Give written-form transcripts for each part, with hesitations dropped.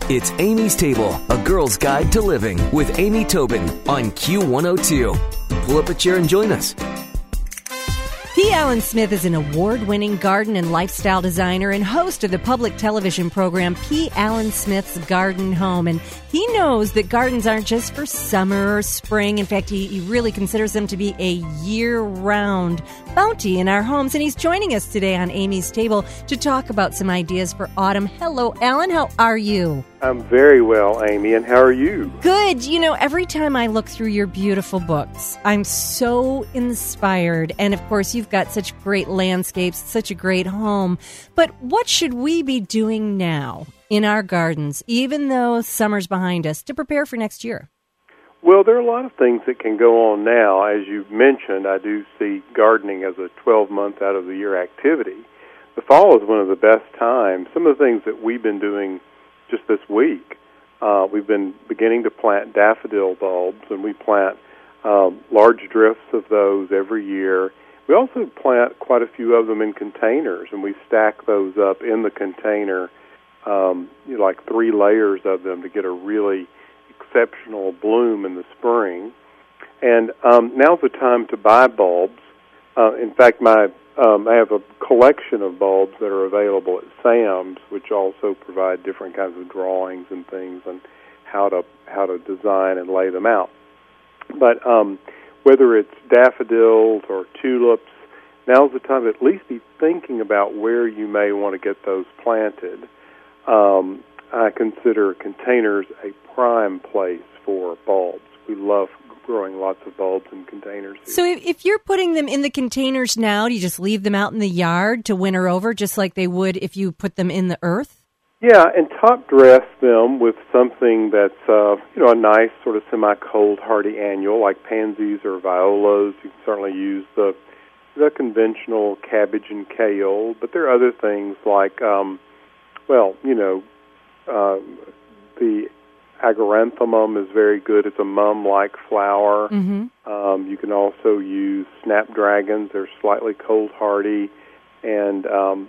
It's Amy's Table, a girl's guide to living with Amy Tobin on Q102. Pull up a chair and join us. P. Allen Smith is an award-winning garden and lifestyle designer and host of the public television program P. Allen Smith's Garden Home. And he knows that gardens aren't just for summer or spring. In fact, he really considers them to be a year-round bounty in our homes. And he's joining us today on Amy's Table to talk about some ideas for autumn. Hello, Alan. How are you? I'm very well, Amy, and how are you? Good. You know, every time I look through your beautiful books, I'm so inspired. And, of course, you've got such great landscapes, such a great home. But what should we be doing now in our gardens, even though summer's behind us, to prepare for next year? Well, there are a lot of things that can go on now. As you mentioned, I do see gardening as a 12-month out-of-the-year activity. The fall is one of the best times. Some of the things that we've been doing just this week, we've been beginning to plant daffodil bulbs, and we plant large drifts of those every year. We also plant quite a few of them in containers, and we stack those up in the container, like 3 layers of them to get a really exceptional bloom in the spring. And now's the time to buy bulbs. In fact, I have a collection of bulbs that are available at Sam's, which also provide different kinds of drawings and things on how to design and lay them out. But whether it's daffodils or tulips, now's the time to at least be thinking about where you may want to get those planted. I consider containers a prime place for bulbs. We love growing lots of bulbs in containers. So if you're putting them in the containers now, do you just leave them out in the yard to winter over, just like they would if you put them in the earth? Yeah, and top dress them with something that's a nice sort of semi-cold hardy annual like pansies or violas. You can certainly use the conventional cabbage and kale, but there are other things like the agaranthemum is very good. It's a mum-like flower. Mm-hmm. You can also use snapdragons. They're slightly cold hardy, and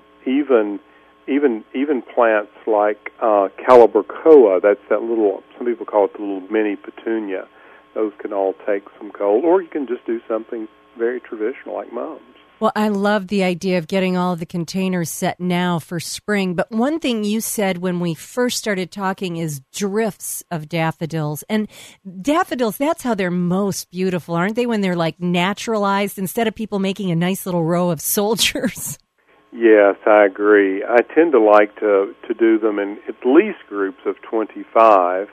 even plants like calibrachoa. That's that little. Some people call it the little mini petunia. Those can all take some cold, or you can just do something very traditional like mums. Well, I love the idea of getting all of the containers set now for spring. But one thing you said when we first started talking is drifts of daffodils. And daffodils, that's how they're most beautiful, aren't they, when they're like naturalized instead of people making a nice little row of soldiers? Yes, I agree. I tend to like to do them in at least groups of 25.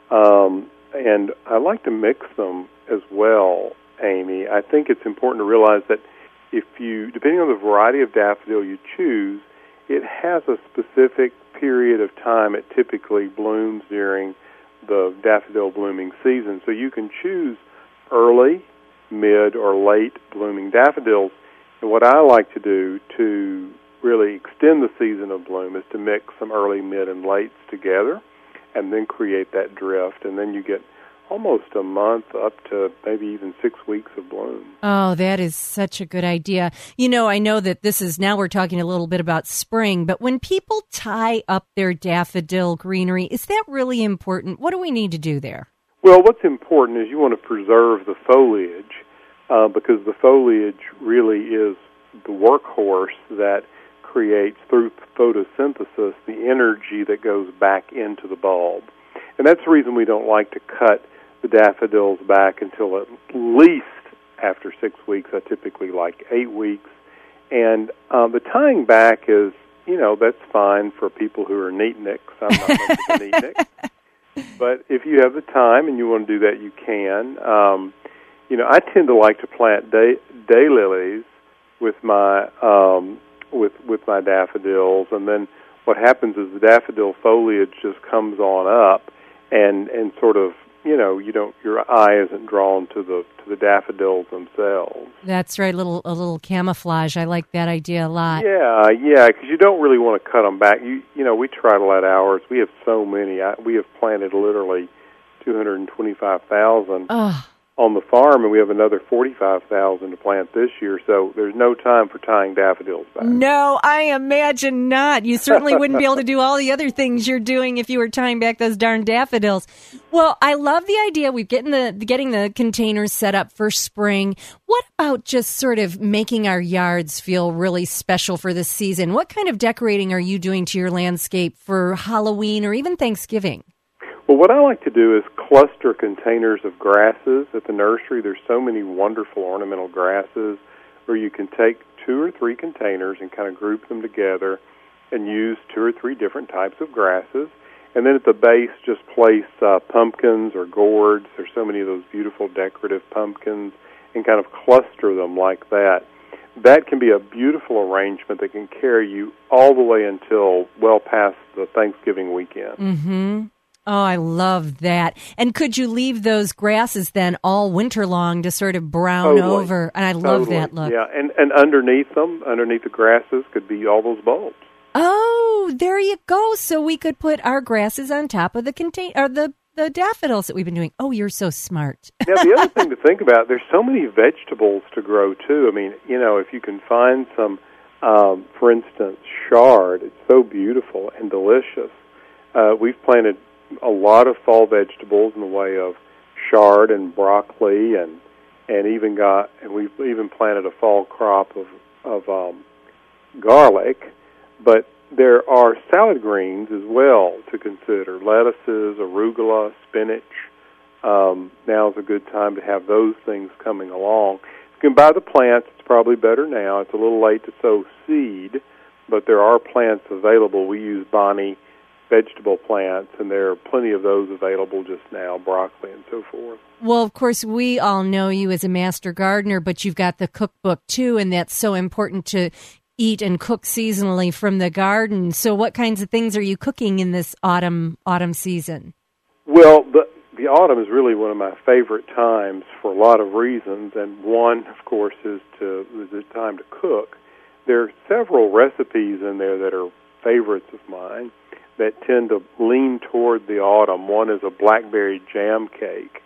And I like to mix them as well, Amy. I think it's important to realize that depending on the variety of daffodil you choose, it has a specific period of time it typically blooms during the daffodil blooming season. So you can choose early, mid, or late blooming daffodils. And what I like to do to really extend the season of bloom is to mix some early, mid, and lates together and then create that drift. And then you get almost a month up to maybe even 6 weeks of bloom. Oh, that is such a good idea. You know, I know that now we're talking a little bit about spring, but when people tie up their daffodil greenery, is that really important? What do we need to do there? Well, what's important is you want to preserve the foliage because the foliage really is the workhorse that creates, through photosynthesis, the energy that goes back into the bulb. And that's the reason we don't like to cut the daffodils back until at least after 6 weeks. I typically like 8 weeks. And the tying back is, that's fine for people who are neatniks. I'm not much of a neatnik. But if you have the time and you want to do that, you can. I tend to like to plant daylilies with my with my daffodils, and then what happens is the daffodil foliage just comes on up, and sort of your eye isn't drawn to the daffodils themselves. That's right, a little camouflage. I like that idea a lot. Yeah, because you don't really want to cut them back. We try to let ours. We have so many. We have planted literally 225,000. Oh. on the farm, and we have another 45,000 to plant this year, so there's no time for tying daffodils back. No, I imagine not. You certainly wouldn't be able to do all the other things you're doing if you were tying back those darn daffodils. Well, I love the idea. We're getting the containers set up for spring. What about just sort of making our yards feel really special for this season? What kind of decorating are you doing to your landscape for Halloween or even Thanksgiving? Well, what I like to do is cluster containers of grasses at the nursery. There's so many wonderful ornamental grasses where you can take 2 or 3 containers and kind of group them together and use 2 or 3 different types of grasses. And then at the base, just place pumpkins or gourds. There's so many of those beautiful decorative pumpkins, and kind of cluster them like that. That can be a beautiful arrangement that can carry you all the way until well past the Thanksgiving weekend. Mm-hmm. Oh, I love that. And could you leave those grasses then all winter long to sort of brown over? And I love that look. Yeah, and underneath them, underneath the grasses, could be all those bulbs. Oh, there you go. So we could put our grasses on top of the the daffodils that we've been doing. Oh, you're so smart. Now, the other thing to think about, there's so many vegetables to grow, too. I mean, you know, if you can find some, for instance, chard, it's so beautiful and delicious. We've planted a lot of fall vegetables in the way of chard and broccoli, and we've even planted a fall crop of garlic. But there are salad greens as well to consider: lettuces, arugula, spinach. Now's a good time to have those things coming along. You can buy the plants. It's probably better now. It's a little late to sow seed, but there are plants available. We use Bonnie vegetable plants, and there are plenty of those available just now, broccoli and so forth. Well, of course, we all know you as a master gardener, but you've got the cookbook, too, and that's so important to eat and cook seasonally from the garden. So what kinds of things are you cooking in this autumn season? Well, the autumn is really one of my favorite times for a lot of reasons, and one, of course, is the time to cook. There are several recipes in there that are favorites of mine that tend to lean toward the autumn. One is a blackberry jam cake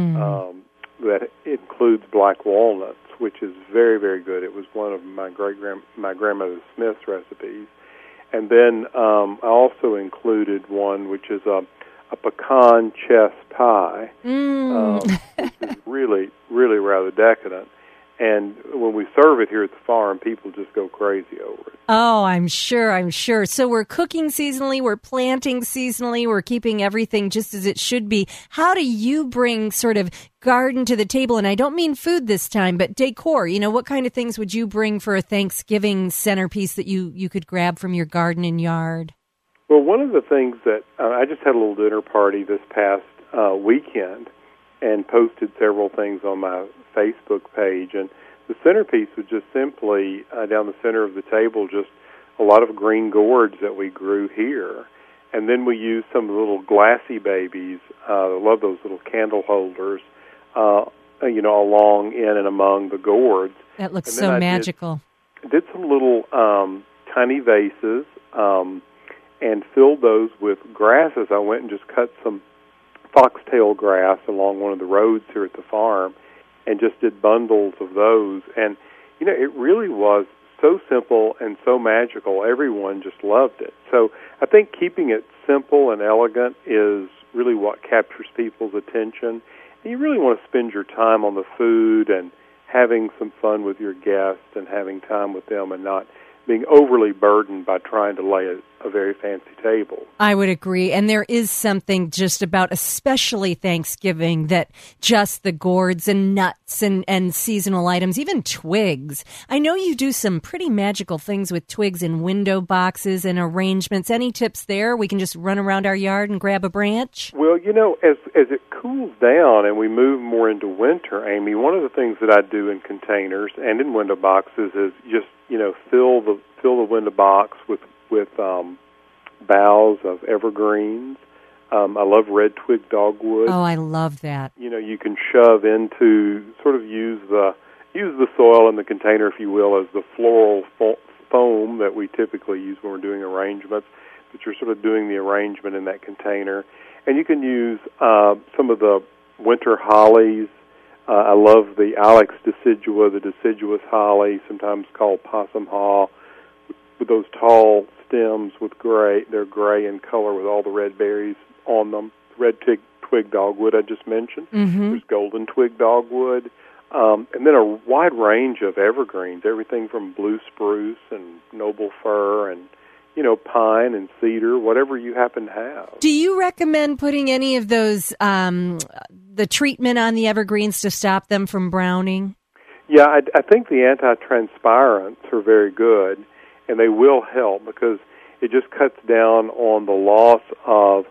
that includes black walnuts, which is very, very good. It was one of my grandmother Smith's recipes. And then I also included one which is a pecan chess pie, which is really, really rather decadent. And when we serve it here at the farm, people just go crazy over it. Oh, I'm sure. So we're cooking seasonally, we're planting seasonally, we're keeping everything just as it should be. How do you bring sort of garden to the table? And I don't mean food this time, but decor. You know, what kind of things would you bring for a Thanksgiving centerpiece that you could grab from your garden and yard? Well, one of the things that I just had a little dinner party this past weekend and posted several things on my Facebook page, and the centerpiece was just simply down the center of the table, just a lot of green gourds that we grew here, and then we used some of the little glassy babies. I love those little candle holders, along in and among the gourds. That looks so magical. Did some little tiny vases and filled those with grasses. I went and just cut some foxtail grass along one of the roads here at the farm and just did bundles of those. And, you know, it really was so simple and so magical. Everyone just loved it. So I think keeping it simple and elegant is really what captures people's attention. And you really want to spend your time on the food and having some fun with your guests and having time with them and not being overly burdened by trying to lay a very fancy table. I would agree. And there is something just about, especially Thanksgiving, that just the gourds and nuts and seasonal items, even twigs. I know you do some pretty magical things with twigs in window boxes and arrangements. Any tips there? We can just run around our yard and grab a branch? Well, you know, as it cools down and we move more into winter, Amy, one of the things that I do in containers and in window boxes is just, you know, fill the window box with boughs of evergreens. I love red twig dogwood. Oh, I love that. You know, you can shove into, sort of use the soil in the container, if you will, as the floral foam that we typically use when we're doing arrangements, but you're sort of doing the arrangement in that container. And you can use some of the winter hollies I love the Alex decidua, the deciduous holly, sometimes called possum haw, with those tall stems with gray. They're gray in color with all the red berries on them. Red twig dogwood I just mentioned. Mm-hmm. There's golden twig dogwood. And then a wide range of evergreens, everything from blue spruce and noble fir and, pine and cedar, whatever you happen to have. Do you recommend putting any of those, the treatment on the evergreens to stop them from browning? Yeah, I think the anti-transpirants are very good, and they will help because it just cuts down on the loss of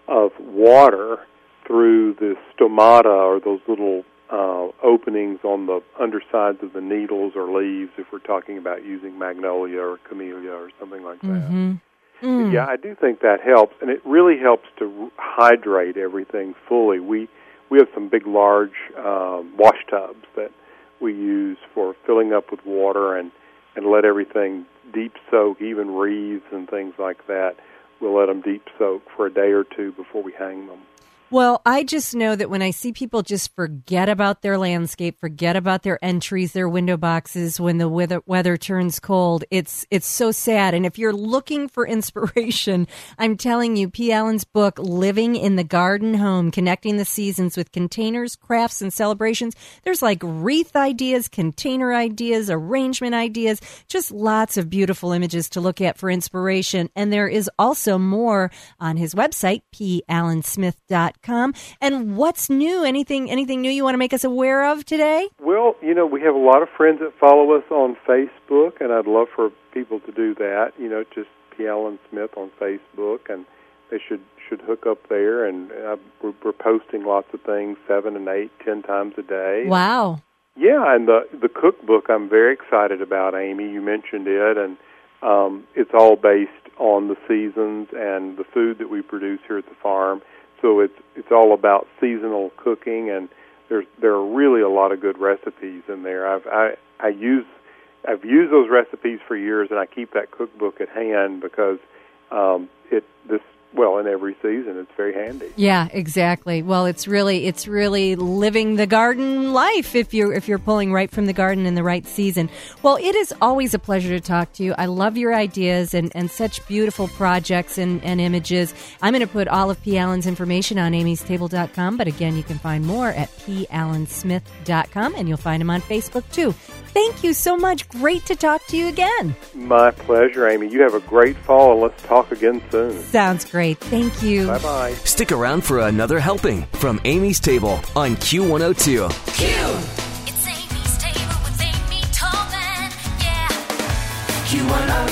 water through the stomata, or those little openings on the undersides of the needles or leaves, if we're talking about using magnolia or camellia or something like that. Mm-hmm. Mm. Yeah, I do think that helps, and it really helps to hydrate everything fully. We have some big, large wash tubs that we use for filling up with water and let everything deep soak, even wreaths and things like that. We'll let them deep soak for a day or two before we hang them. Well, I just know that when I see people just forget about their landscape, forget about their entries, their window boxes when the weather turns cold, it's so sad. And if you're looking for inspiration, I'm telling you, P. Allen's book, Living in the Garden Home, Connecting the Seasons with Containers, Crafts, and Celebrations. There's like wreath ideas, container ideas, arrangement ideas, just lots of beautiful images to look at for inspiration. And there is also more on his website, pallensmith.com. And what's new? Anything new you want to make us aware of today? Well, we have a lot of friends that follow us on Facebook, and I'd love for people to do that. Just P. Allen Smith on Facebook, and they should hook up there. And we're posting lots of things 7 and 8, 10 times a day. Wow. Yeah, and the cookbook I'm very excited about, Amy. You mentioned it, and it's all based on the seasons and the food that we produce here at the farm. So it's all about seasonal cooking, and there are really a lot of good recipes in there. I've used those recipes for years, and I keep that cookbook at hand because in every season it's very handy. Yeah, exactly. Well, it's really living the garden life if you're pulling right from the garden in the right season. Well, it is always a pleasure to talk to you. I love your ideas and such beautiful projects and images. I'm going to put all of P. Allen's information on amystable.com, but again, you can find more at pallensmith.com, and you'll find him on Facebook too. Thank you so much. Great to talk to you again. My pleasure, Amy. You have a great fall, and let's talk again soon. Sounds great. Thank you. Bye-bye. Stick around for another helping from Amy's Table on Q102. Q! It's Amy's Table with Amy Tobin, yeah. Q102.